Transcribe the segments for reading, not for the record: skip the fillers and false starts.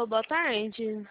Alô, boa tarde.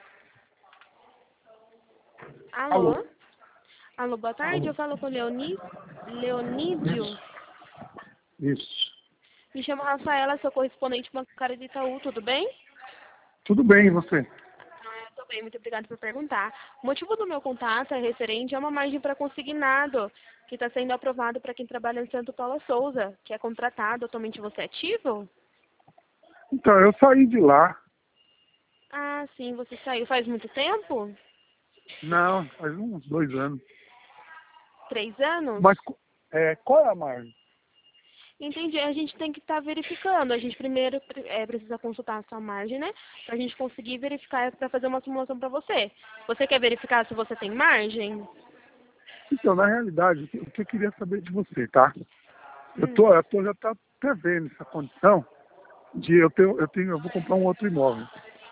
Alô? Alô? Alô, boa tarde. Eu Alô? falo com o Leonídio. Isso. Me chamo Rafaela, sou correspondente bancária de Itaú, tudo bem? Tudo bem, e você? Tô bem, muito obrigada por perguntar. O motivo do meu contato é referente a uma margem para consignado, que está sendo aprovado para quem trabalha em Santo Paula Souza, que é contratado. Atualmente você é ativo? Então, eu saí de lá. Ah, sim, você saiu faz muito tempo? Não, faz uns 2 anos. 3 anos? Mas qual é a margem? Entendi. A gente tem que estar verificando. A gente primeiro precisa consultar a sua margem, né? Para a gente conseguir verificar para fazer uma simulação para você. Você quer verificar se você tem margem? Então, na realidade, o que eu queria saber de você, tá? Hum. Já tá até vendo essa condição de eu vou comprar um outro imóvel.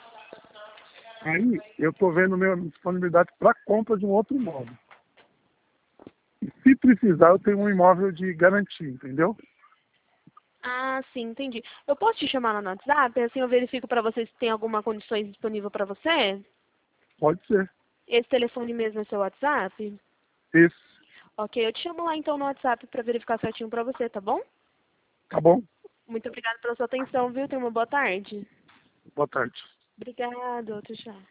Aí, eu tô vendo minha disponibilidade para compra de um outro imóvel. E se precisar, eu tenho um imóvel de garantia, entendeu? Ah, sim, entendi. Eu posso te chamar lá no WhatsApp? Assim eu verifico para você se tem alguma condições disponível para você? Pode ser. Esse telefone mesmo é seu WhatsApp? Esse. Ok, eu te chamo lá então no WhatsApp para verificar certinho para você, tá bom? Tá bom? Muito obrigada pela sua atenção, viu? Tenha uma boa tarde. Boa tarde. Obrigada, tchau, tchau.